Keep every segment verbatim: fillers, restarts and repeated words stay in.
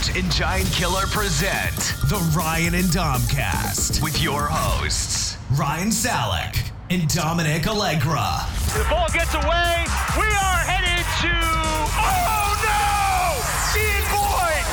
Rich and Giant Killer present the Ryan and Domcast with your hosts, Ryan Salek and Dominic Allegra. The ball gets away. We are headed to... Oh, no! Ian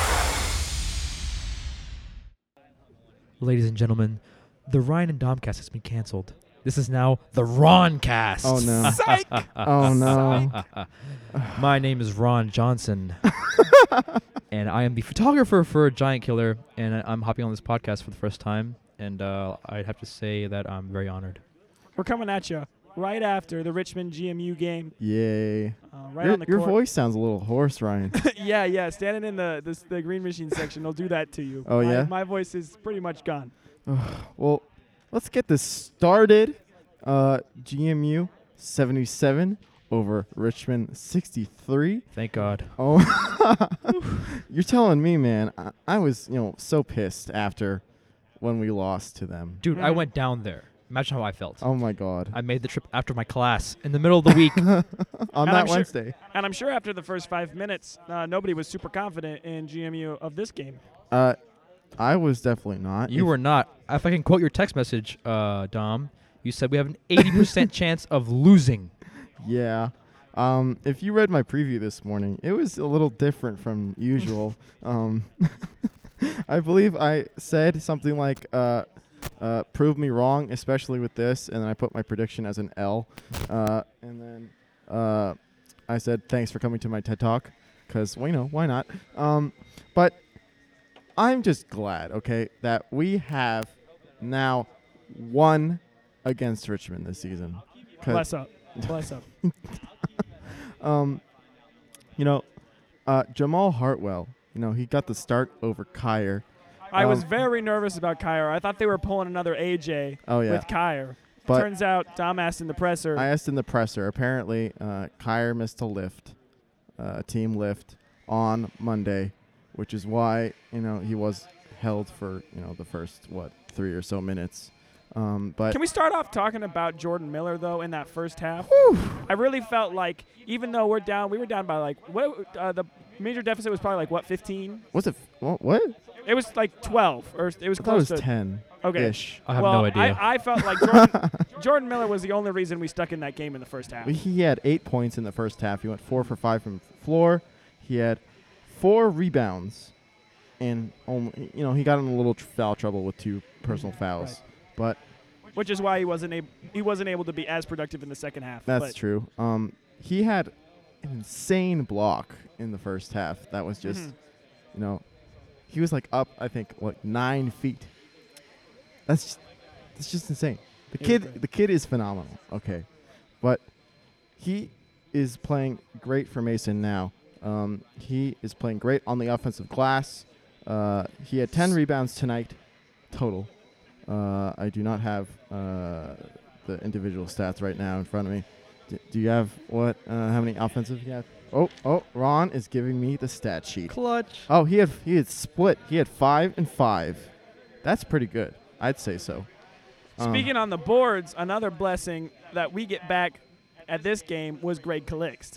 Boyd! Ladies and gentlemen, the Ryan and Domcast has been canceled. This is now the Roncast. Oh, no. Psych! Oh, no. My name is Ron Johnson, and I am the photographer for Giant Killer, and I- I'm hopping on this podcast for the first time, and uh, I'd have to say that I'm very honored. We're coming at you right after the Richmond G M U game. Yay. Uh, right your on the your court. voice sounds a little hoarse, Ryan. yeah, yeah. Standing in the the, the green machine section will do that to you. Oh, my, yeah? My voice is pretty much gone. Well, let's get this started. Uh, G M U seventy-seven over Richmond sixty-three. Thank God. Oh, you're telling me, man. I, I was, you know, so pissed after when we lost to them. Dude, I Mhm. went down there. Imagine how I felt. Oh, my God. I made the trip after my class in the middle of the week. On And that I'm sure- Wednesday. And I'm sure after the first five minutes, uh, nobody was super confident in G M U of this game. Uh, I was definitely not. You If- were not. If I can quote your text message, uh, Dom, you said we have an eighty percent chance of losing. Yeah. Um, if you read my preview this morning, it was a little different from usual. um, I believe I said something like, uh, uh, prove me wrong, especially with this, and then I put my prediction as an L. Uh, and then uh, I said, thanks for coming to my TED Talk, because, well, you know, why not? Um, but I'm just glad, okay, that we have now won against Richmond this season. 'Cause- Bless up. Bless up. Um, you know, uh, Jamal Hartwell, you know, he got the start over Kyer. I was Um, very nervous about Kyer. I thought they were pulling another A J Oh, yeah. with Kyer. But Turns out Dom asked in the presser. I asked in the presser. Apparently, uh, Kyer missed a lift, uh, a team lift on Monday, which is why, you know, he was held for, you know, the first, what, three or so minutes. Um, but Can we start off talking about Jordan Miller, though, in that first half? I really felt like, even though we're down, we were down by, like, what? Uh, the major deficit was probably, like, what, fifteen? was it, f- what? what? It was, like, twelve, or it was I thought it close was to ten. Okay. Ish. I have well, no idea. I, I felt like Jordan, Jordan Miller was the only reason we stuck in that game in the first half. He had eight points in the first half. He went four for five from floor. He had four rebounds, and only, you know, he got in a little tr- foul trouble with two personal fouls. Right. But Which is why he wasn't able he wasn't able to be as productive in the second half. that's but true. Um, he had an insane block in the first half. That was just, Mhm. you know, he was like up, I think, like nine feet. That's just, that's just insane. The He was kid, great. the kid is phenomenal. Okay, but he is playing great for Mason now. Um, he is playing great on the offensive glass. Uh, he had ten rebounds tonight, total. Uh, I do not have uh, the individual stats right now in front of me. D- do you have what? Uh, how many offensive you have? Oh, oh, Ron is giving me the stat sheet. Clutch. Oh, he had he had split. He had five and five. That's pretty good. I'd say so. Um, Speaking on the boards, another blessing that we get back at this game was Greg Calixt.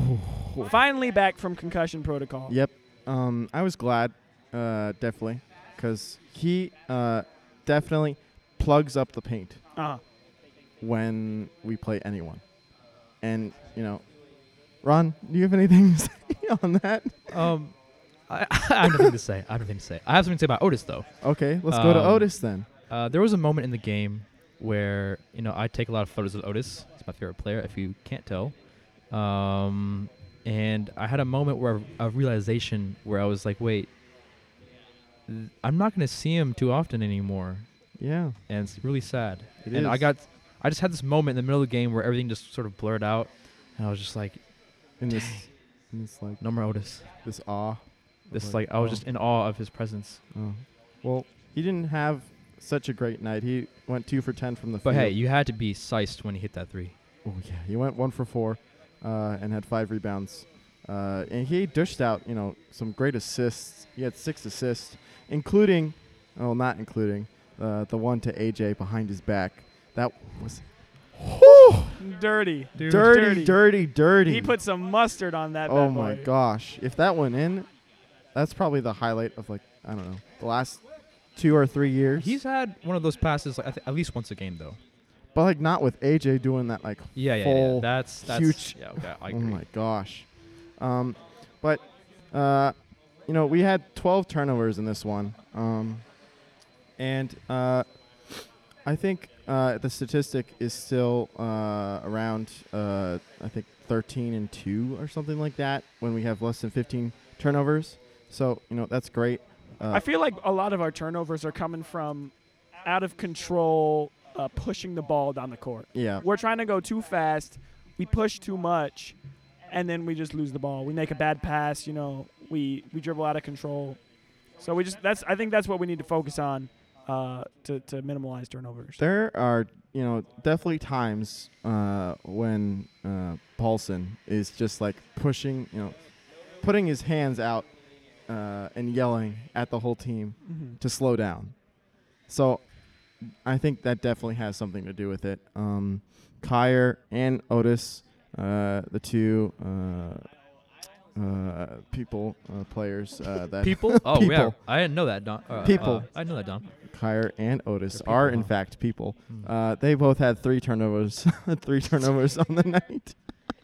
Finally back from concussion protocol. Yep. Um, I was glad, uh, definitely, because he uh, definitely plugs up the paint Uh-huh. when we play anyone. And, you know, Ron, do you have anything to say on that? Um, I, I have nothing to say. I have nothing to say. I have something to say about Otis, though. Okay, let's go to Um, Otis then. Uh, there was a moment in the game where, you know, I take a lot of photos of Otis. He's my favorite player, if you can't tell. Um, and I had a moment where a realization where I was like, wait, th- I'm not going to see him too often anymore. Yeah. And it's really sad. It and I is. got, I just had this moment in the middle of the game where everything just sort of blurred out. And I was just like, In this, in this like, no more Otis. this awe. This, Like, like, I was oh. just in awe of his presence. Oh. Well, he didn't have such a great night. He went two for ten from the But field. hey, you had to be sized when he hit that three. Oh yeah, he went one for four, uh, and had five rebounds. Uh, and he dished out, you know, some great assists. He had six assists, including, well, not including, uh, the one to A J behind his back. That was Dirty. Dude. dirty, dirty. dirty, dirty. He put some mustard on that Oh bad my boy. gosh! If that went in, that's probably the highlight of like I don't know the last two or three years. He's had one of those passes like, I th- at least once a game though. but like not with A J doing that like Yeah, yeah, full yeah. That's that's huge. Yeah, okay, I Oh agree. my gosh. Um, but uh, you know we had twelve turnovers in this one, um, and uh, I think uh, the statistic is still uh, around uh, I think thirteen and two or something like that when we have less than fifteen turnovers. So you know that's great. Uh, I feel like a lot of our turnovers are coming from out of control, uh, pushing the ball down the court. yeah. We're trying to go too fast. We push too much, and then we just lose the ball. We make a bad pass. You know, we we dribble out of control. So we just that's I think that's what we need to focus on uh, to to minimize turnovers. There are, you know, definitely times uh, when uh, Paulson is just like pushing, you know, putting his hands out uh, and yelling at the whole team Mm-hmm. to slow down. So I think that definitely has something to do with it. Um, Kyer and Otis, uh, the two uh, uh, people, uh, players uh, that People? Oh, yeah. People. I didn't know that, Don. Uh, People. Uh, I know that, Don. Kyer and Otis They're are people, in huh? fact people. Hmm. Uh, they both had three turnovers, three turnovers on the night.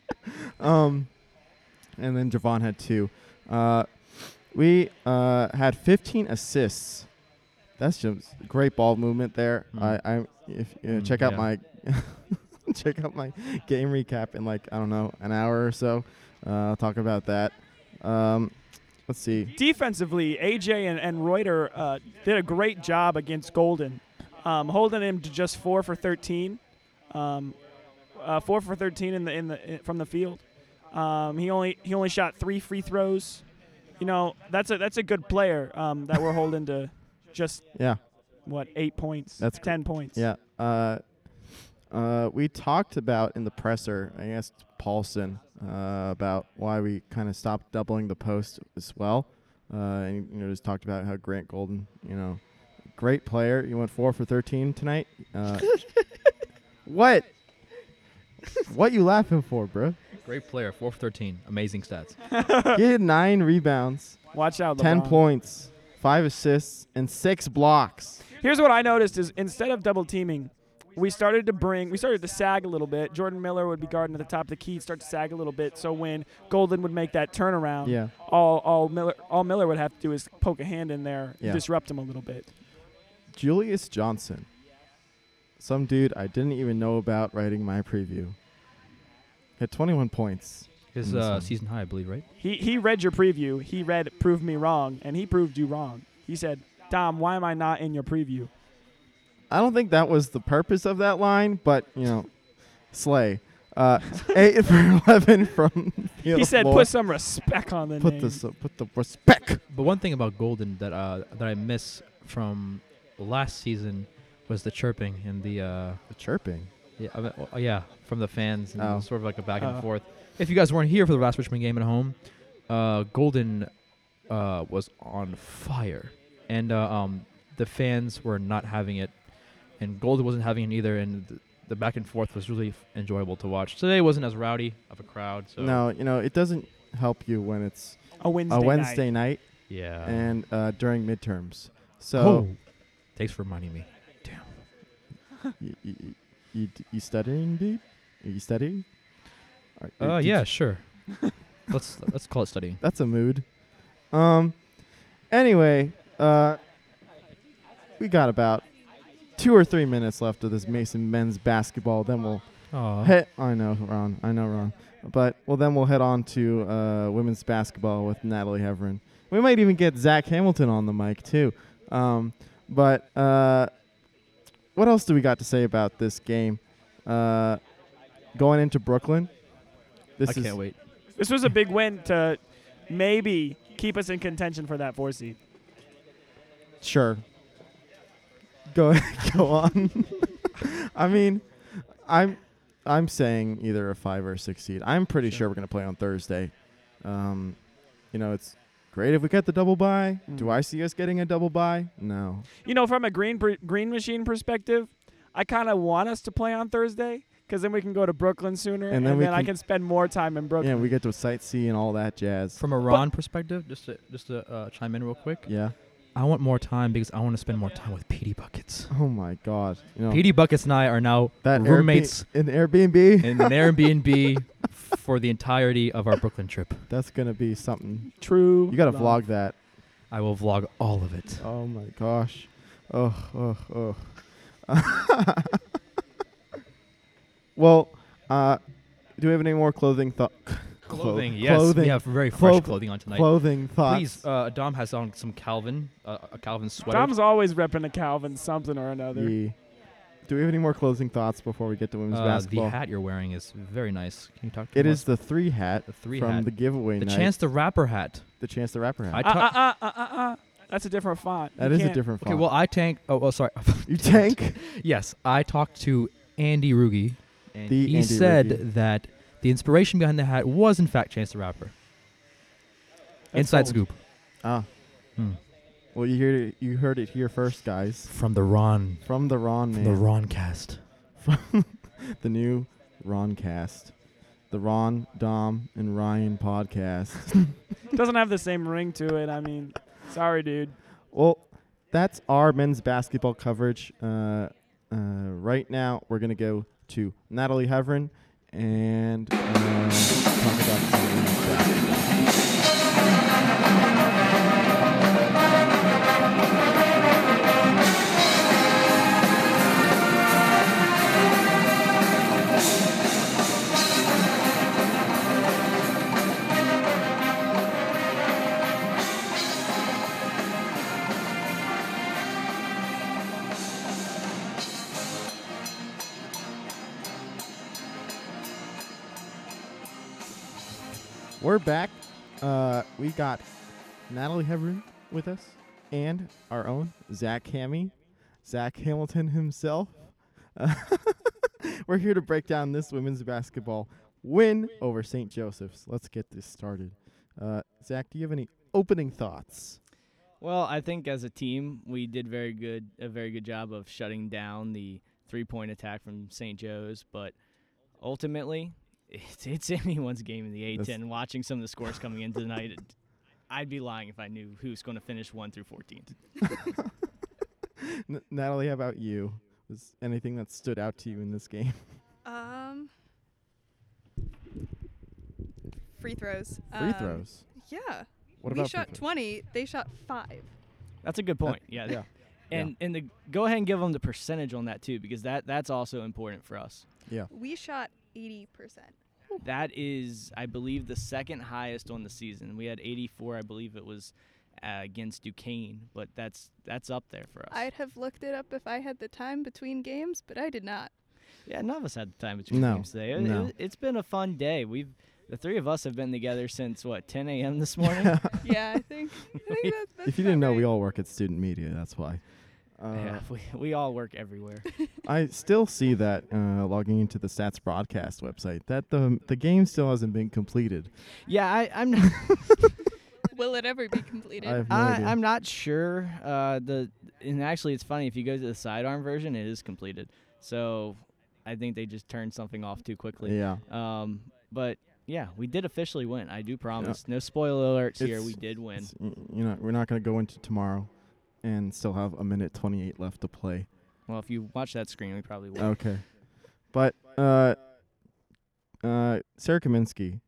um, and then Javon had two. Uh, we uh, had fifteen assists. That's just great ball movement there. Mm. I, I if uh, Mm, check out yeah. my check out my game recap in like I don't know an hour or so. Uh, I'll talk about that. Um, let's see. Defensively, A J and, and Reuter uh, did a great job against Golden, um, holding him to just four for thirteen, um, uh, four for thirteen in the in the in, from the field. Um, he only he only shot three free throws. You know that's a that's a good player um, that we're holding to just Yeah. what eight points. That's ten points. Yeah. Uh, uh, we talked about in the presser, I asked Paulson uh, about why we kind of stopped doubling the post as well. Uh, and, you know, just talked about how Grant Golden, you know, great player. You went four for thirteen tonight. Uh, what? What you laughing for, bro? Great player, four for thirteen. Amazing stats. He had nine rebounds, Watch out, ten LeBron. points, five assists, and six blocks. Here's what I noticed is instead of double teaming, we started to bring, we started to sag a little bit. Jordan Miller would be guarding at the top of the key, start to sag a little bit. So when Golden would make that turnaround, Yeah. all all Miller all Miller would have to do is poke a hand in there, Yeah. disrupt him a little bit. Julius Johnson. Some dude I didn't even know about writing my preview. Had twenty-one points. His in this uh, one. season high, I believe, right? He he read your preview. He read "Prove Me Wrong," and he proved you wrong. He said, "Dom, why am I not in your preview?" I don't think that was the purpose of that line, but, you know, slay. Uh, eight for eleven from the He said, floor. "Put some respect on the Put name." this, uh, put the respect. But one thing about Golden that uh, that I miss from last season was the chirping and the uh, The chirping. yeah I mean, oh, yeah from the fans and Oh. sort of like a back and Uh. forth. If you guys weren't here for the last Richmond game at home, uh, Golden uh, was on fire, and uh, um, the fans were not having it, and Golden wasn't having it either, and th- the back and forth was really f- enjoyable to watch. Today wasn't as rowdy of a crowd, so No, you know, it doesn't help you when it's a Wednesday, a Wednesday night, yeah. and uh, during midterms. So oh, thanks for reminding me. Damn. you, you, you, you studying, dude? Are you studying? Are- Uh, did yeah, you- sure. let's let's call it studying. That's a mood. Um. Anyway, uh, we got about two or three minutes left of this Mason men's basketball. Then we'll Aw. head. I know, Ron. I know, Ron. But well, then we'll head on to uh, women's basketball with Natalie Heverin. We might even get Zach Hamilton on the mic too. Um, but uh, what else do we got to say about this game? Uh, going into Brooklyn. This I is can't wait. This was a big win to maybe keep us in contention for that four seed. Sure. Go go on. I mean, I'm I'm saying either a five or a six seed. I'm pretty sure, Sure. we're gonna play on Thursday. Um, you know, it's great if we get the double bye. Do Mm. I see us getting a double bye? No. You know, from a green per- green machine perspective, I kind of want us to play on Thursday because then we can go to Brooklyn sooner, And and then then, we I can- can spend more time in Brooklyn. Yeah, we get to sightsee and all that jazz. From a Ron perspective, just to just to uh, chime in real quick, Yeah. I want more time because I want to spend more time with Petey Buckets. Oh my God. You know, Petey Buckets and I are now that roommates Airbnb, in Airbnb. in an Airbnb for the entirety of our Brooklyn trip. That's gonna be something. True. You gotta love. vlog that. I will vlog all of it. Oh my gosh. Oh oh oh. Well, uh, do we have any more clothing thought? Clothing, yes. Clothing. We have very fresh Cloth- clothing on tonight. Clothing thoughts. Please, uh, Dom has on some Calvin, uh, a Calvin sweater. Dom's always repping a Calvin something or another. Yeah. Do we have any more closing thoughts before we get to women's uh, basketball? the hat you're wearing is very nice. Can you talk to It me is the three hat the three from hat. the giveaway the night. Chance the Rapper hat. the Chance the Rapper hat. I Uh, ta- uh, uh, uh, uh, uh. That's a different font. that You is a can't- different Okay, font. well, I tank. Oh, oh, sorry. you tank. Yes, I talked to Andy Rugi, and The he Andy said Rugi. that the inspiration behind the hat was, in fact, Chance the Rapper. That's Inside bold. scoop. Ah. Hmm. Well, you heard it. You heard it here first, guys. From the Ron, From the Ron from man. the Ron cast. From the new Ron cast, the Ron, Dom, and Ryan podcast. Doesn't have the same ring to it. I mean, sorry, dude. Well, that's our men's basketball coverage. Uh, uh, right now, we're gonna go to Natalie Heverin and uh, talk about some women's basketball. We're back. Uh, we got Natalie Heverin with us and our own Zach Hammy, Zach Hamilton himself. Uh, we're here to break down this women's basketball win over Saint Joseph's. Let's get this started. Uh, Zach, do you have any opening thoughts? Well, I think as a team, we did very good, a very good job of shutting down the three-point attack from Saint Joe's. But ultimately, it's, it's anyone's game in the A ten. Watching some of the scores coming into tonight, it, I'd be lying if I knew who's going to finish one through fourteen. N- Natalie, how about you? Was anything that stood out to you in this game? Um, free throws. Free Um, throws. Yeah. What we about shot free throws? twenty. They shot five. That's a good point. Yeah. Yeah. And and the, go ahead and give them the percentage on that too, because that that's also important for us. Yeah. We shot eighty percent. That is, I believe, the second highest on the season. We had eighty-four, I believe it was, uh, against Duquesne, but that's that's up there for us. I'd have looked it up if I had the time between games, but I did not. Yeah, none of us had the time between No, games today. It, no. it, it's been a fun day. We've the three of us have been together since what ten a.m. this morning. Yeah, I think. I think that, that's If you about didn't know, right. we all work at student media. That's why. Uh, yeah, we we all work everywhere. I still see that uh, logging into the Stats Broadcast website that the the game still hasn't been completed. Yeah, I, I'm not, Will it ever be completed? I have no I, idea. I'm not sure. Uh, the and actually, it's funny if you go to the sidearm version, it is completed. So I think they just turned something off too quickly. Yeah. Um, but yeah, we did officially win. I do promise. No spoiler alerts here. It's- We did win. It's, y- you know, we're not going to go into tomorrow and still have a minute twenty-eight left to play. Well, if you watch that screen, we probably will. Okay. But uh, uh, Sarah Kaminsky,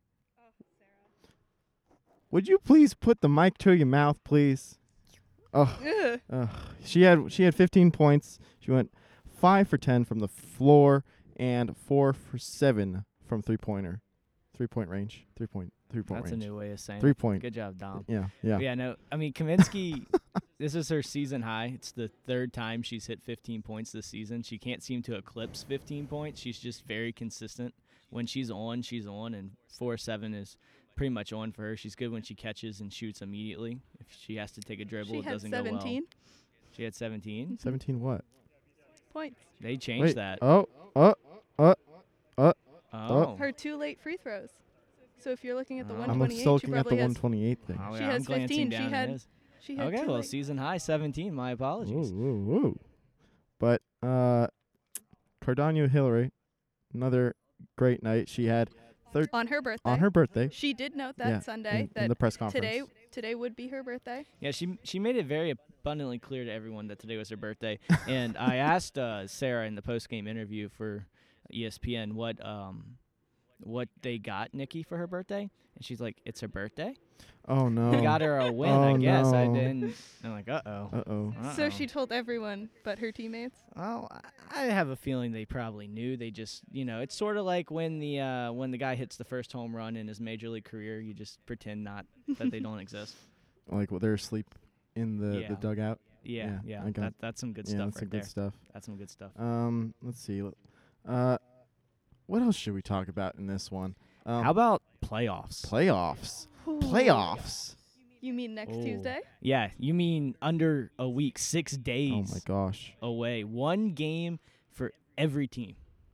would you please put the mic to your mouth, please? Oh, Ugh. uh, she had she had fifteen points. She went five for ten from the floor and four for seven from three pointer, three point range, three point three point That's range, a new way of saying three it. point. Good job, Dom. Yeah, yeah. Yeah, no, I mean, Kaminsky, this is her season high. It's the third time she's hit fifteen points this season. She can't seem to eclipse fifteen points. She's just very consistent. When she's on, she's on, and four seven is pretty much on for her. She's good when she catches and shoots immediately. If she has to take a dribble, She it had doesn't go seventeen well. She had seventeen. Seventeen what? points. They changed Wait. that. Oh, oh, oh. Oh. Her two late free throws. So if you're looking at the Oh. one I'm twenty-eight, still she looking at the probably one has. twenty-eight thing. Oh, She yeah, has I'm glancing fifteen. She down at had- his. She had Okay, two well, late. season high seventeen. My apologies. Woo, woo, woo. But uh, Cardano Hillary, another great night. She had thir- On her birthday. on her birthday. She did note that Yeah, Sunday in, that in the press conference. today today would be her birthday. Yeah, she she made it very abundantly clear to everyone that today was her birthday. And I asked uh, Sarah in the post game interview for E S P N what um what they got Nikki for her birthday, and she's like, "It's her birthday." Oh no. They got her a win, Oh, I guess. I no. didn't. I'm like, uh oh. Uh oh. So she told everyone but her teammates. Oh, I I have a feeling they probably knew. They just, you know, it's sort of like when the uh, when the guy hits the first home run in his major league career, you just pretend not that they don't exist. Like well, they're asleep in the, Yeah. the dugout. Yeah, Yeah, yeah. I got- that, that's some good yeah, stuff that's right some good there. stuff. That's some good stuff. Um, let's see. Uh, what else should we talk about in this one? Um, How about playoffs? playoffs? Playoffs. You mean next Oh. Tuesday? Yeah, you mean under a week, six days Oh my gosh. away. One game for every team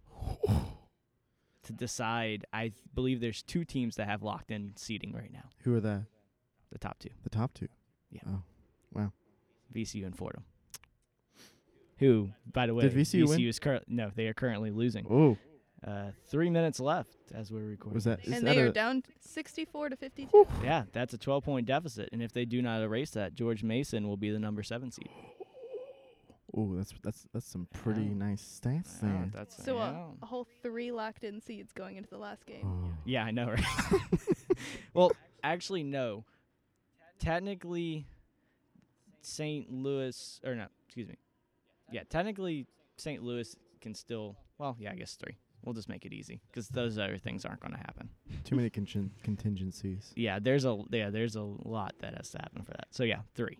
to decide. I th- believe there's two teams that have locked in seating right now, Who are that? the top two, The top two. Yeah. Oh, wow. V C U and Fordham. Who, by the way, Did V C U win? is cur- no, they are currently losing. Oh, Uh, three minutes left as we're recording. was that? Is And that they a, are down sixty-four to fifty-two. Yeah, that's a twelve-point deficit, and if they do not erase that, George Mason will be the number seven seed. Oh, that's that's that's some pretty Yeah. nice stats Yeah, there. that's So uh, yeah. a whole three locked-in seeds going into the last game. Oh. Yeah, I know, right? Well, actually, no. Technically, Saint Louis, or no, excuse me. Yeah, technically, Saint Louis can still, well, yeah, I guess three. We'll just make it easy because those other things aren't going to happen. Too many contin- contingencies. Yeah, there's a yeah, there's a lot that has to happen for that. So yeah, three.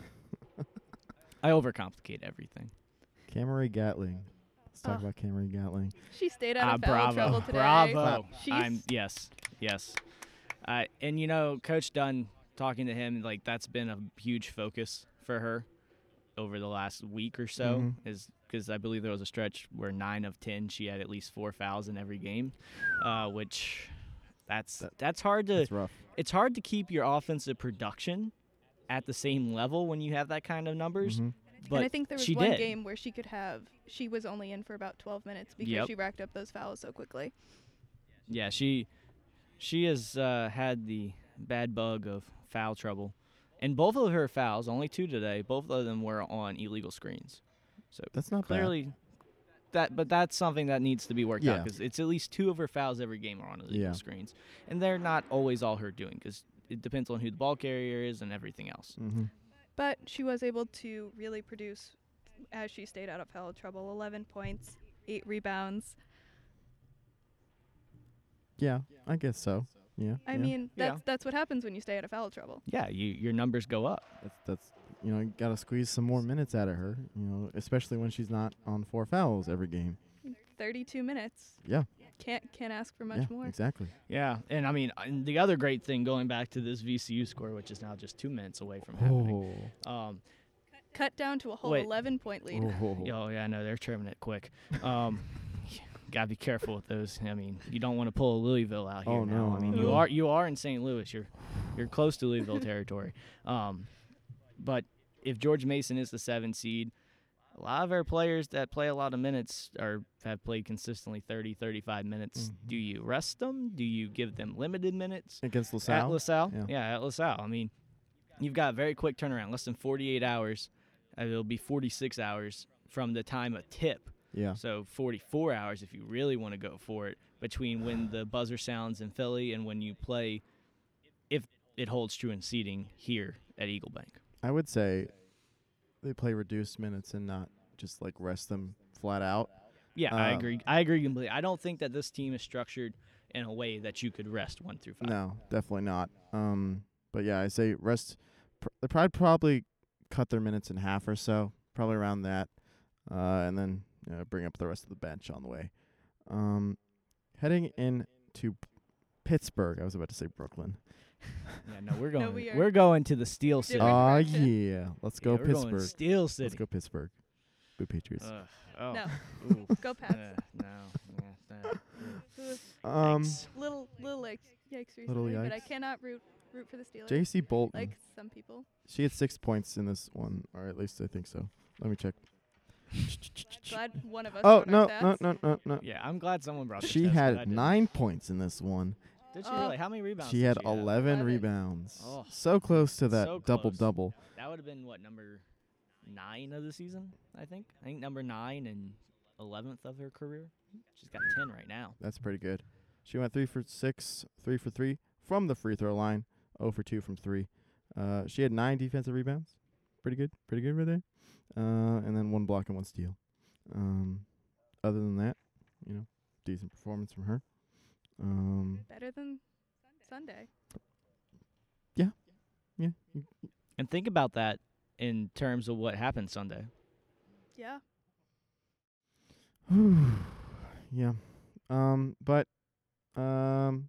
I overcomplicate everything. Cameron Gatling. Let's talk Oh. about Cameron Gatling. She stayed out Ah, of foul bravo, trouble today. bravo. She's I'm yes, yes. Uh, and you know, Coach Dunn talking to him, like that's been a huge focus for her over the last week or so, Mhm. is because I believe there was a stretch where nine of ten she had at least four fouls in every game, uh, which that's That- that's hard to That's rough. it's hard to keep your offensive production at the same level when you have that kind of numbers. Mhm. But and I think there was she one did. game where she could have. She was only in for about twelve minutes because Yep. she racked up those fouls so quickly. Yeah, she she has uh, had the bad bug of foul trouble, and both of her fouls, only two today, both of them were on illegal screens. So That's not clearly, that but that's something that needs to be worked out Yeah. because it's at least two of her fouls every game are on illegal Yeah. screens, and they're not always all her doing because it depends on who the ball carrier is and everything else. bad. Mm-hmm. But she was able to really produce as she stayed out of foul trouble. eleven points, eight rebounds. Yeah, I guess so. Yeah. I yeah. mean, that's Yeah. that's what happens when you stay out of foul trouble. Yeah, you your numbers go up. that's that's you know you got to squeeze some more minutes out of her. You know, especially when she's not on four fouls every game. thirty-two minutes. Yeah. Can't can't ask for much yeah. more. Exactly. Yeah, and I mean, and the other great thing going back to this V C U score, which is now just two minutes away from happening. Oh. Um, Cut down to a whole Wait. eleven point lead. Oh. Oh yeah, I know they're trimming it quick. Um, gotta be careful with those. I mean, you don't want to pull a Louisville out here Oh, now. no, I mean, no, you no. are you are in Saint Louis. You're you're close to Louisville territory. Um, but if George Mason is the seven seed, a lot of our players that play a lot of minutes or have played consistently thirty, thirty-five minutes. Mhm. Do you rest them? Do you give them limited minutes? Against At LaSalle. LaSalle? Yeah. Yeah. at LaSalle. I mean, you've got a very quick turnaround, less than forty-eight hours. Uh, it'll be forty-six hours from the time of tip. Yeah. So forty-four hours if you really want to go for it between when the buzzer sounds in Philly and when you play, if it holds true in seeding here at Eagle Bank. I would say they play reduced minutes and not just like rest them flat out. Yeah, I Um, agree. I agree completely. I don't think that this team is structured in a way that you could rest one through five. No, definitely not. Um, but yeah, I say rest. Pr- they probably probably cut their minutes in half or so, probably around that, uh, and then you know, bring up the rest of the bench on the way. Um, heading in to P- Pittsburgh. I was about to say Brooklyn. Yeah, no, we're going. we are we're going to the Steel City. Different Oh direction. yeah, let's Yeah, go we're going Pittsburgh. Steel City. Let's go Pittsburgh. Go Patriots. Ugh, oh. No. Ooh. Go Pats. Uh, no. Yeah, no. Ugh. um, Yikes. Little little yikes, yikes Little recently, but I yikes. cannot root root for the Steelers. J C Bolton. like some people. She had six points in this one, or at least I think so. Let me check. Glad one of us. Oh wrote no, our no, stats. no, no, no. Yeah, I'm glad someone brought the She stats, but I had didn't. nine points in this one. Did she Oh. really? How many rebounds? She did had she have? eleven Eleven. rebounds. Oh. So close to that So close. double double. That would have been what, number nine of the season? I think. I think number nine and eleventh of her career. She's got ten right now. That's pretty good. She went three for six, three for three from the free throw line, zero for two from three. Uh, she had nine defensive rebounds. Pretty good, pretty good right there. Uh, and then one block and one steal. Um, other than that, you know, decent performance from her. Um, Better than Sunday. yeah. you- And think about that in terms of what happened Sunday. Yeah. yeah. Um, but um,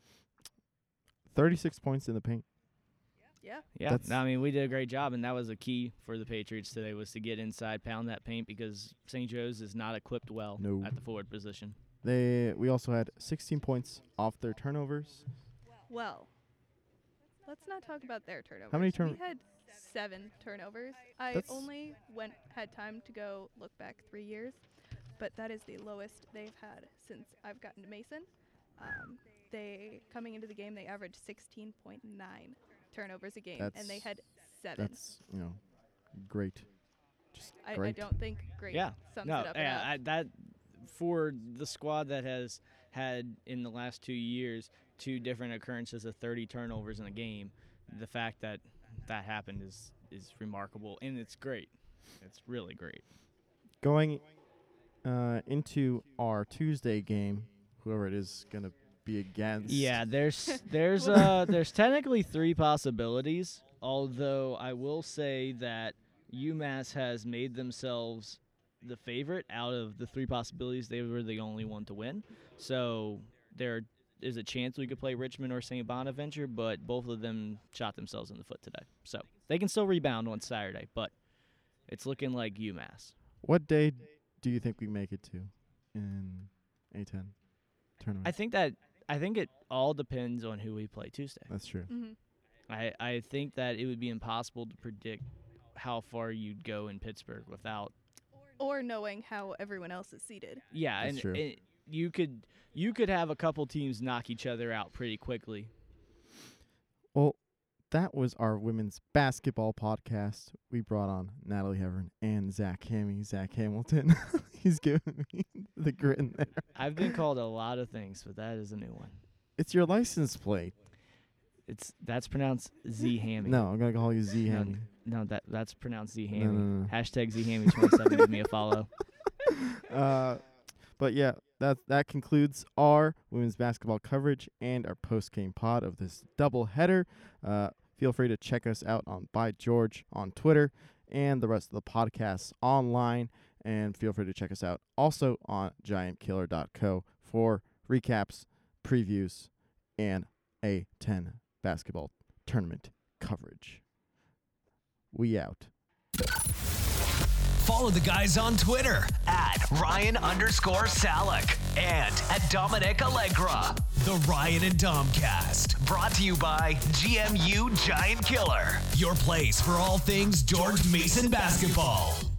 thirty-six points in the paint. Yeah. Yeah, That's- no, I mean, we did a great job, and that was a key for the Patriots today was to get inside, pound that paint, because Saint Joe's is not equipped well No. at the forward position. They we also had sixteen points off their turnovers. Well, let's not talk about their turnovers. many turn- We had seven turnovers. I That's- only went had time to go look back three years, but that is the lowest they've had since I've gotten to Mason. Um, they coming into the game, they averaged sixteen point nine turnovers a game, and they That's- had seven. That's you know, great. Just I, I great. don't think great Yeah, sums no, it up yeah, enough. I, that for the squad that has had in the last two years two different occurrences of thirty turnovers in a game, the fact that that happened is is remarkable, and it's great. It's really great. Going uh, into our Tuesday game, whoever it is gonna be against. Yeah, there's there's uh there's technically three possibilities, although I will say that UMass has made themselves the favorite out of the three possibilities. They were the only one to win. So there is a chance we could play Richmond or Saint Bonaventure, but both of them shot themselves in the foot today. So they can still rebound on Saturday, but it's looking like UMass. What day do you think we make it to in A ten tournament? I think that I think it all depends on who we play Tuesday. That's true. hmm I, I think that it would be impossible to predict how far you'd go in Pittsburgh without. Or knowing how everyone else is seated. Yeah, That's and, true. and you could you could have a couple teams knock each other out pretty quickly. Well, that was our women's basketball podcast. We brought on Natalie Hevern and Zach Hammy, Zach Hamilton. He's giving me the grin there. I've been called a lot of things, but that is a new one. It's your license plate. It's that's pronounced Z Hammy. No, I'm gonna call you Z No, Hammy. No, that that's pronounced Z No, Hammy. no, no. Hashtag Z Hammy twenty-seven. Give me a follow. Uh, but yeah, that that concludes our women's basketball coverage and our post game pod of this double header. Uh, feel free to check us out on By George on Twitter and the rest of the podcasts online. And feel free to check us out also on giant killer dot co for recaps, previews, and A ten basketball tournament coverage. We out. Follow the guys on Twitter at Ryan underscore Salek and at Dominic Allegra. The Ryan and Domcast, brought to you by G M U Giant Killer, your place for all things George Mason basketball.